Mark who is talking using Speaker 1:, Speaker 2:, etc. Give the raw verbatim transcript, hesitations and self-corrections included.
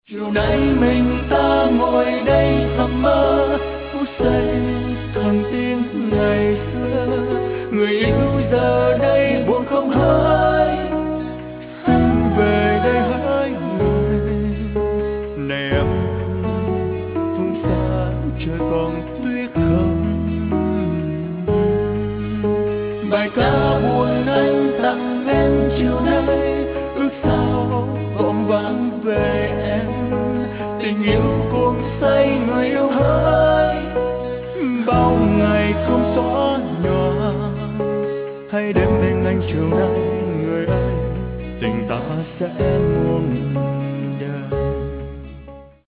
Speaker 1: Chiều nay mình ta ngồi đây thầm mơ phút giây thần tin ngày xưa, người yêu giờ đây buồn không hay, xin về đây hỡi người. Này em phương xa trời còn tuyết không, bài ca buồn anh tặng em chiều nay, ước sao vọng vang về em. Tình yêu cuồng say người yêu hỡi, bao ngày không xóa nhòa. Hãy đến bên anh chiều nay người ơi, tình ta sẽ muôn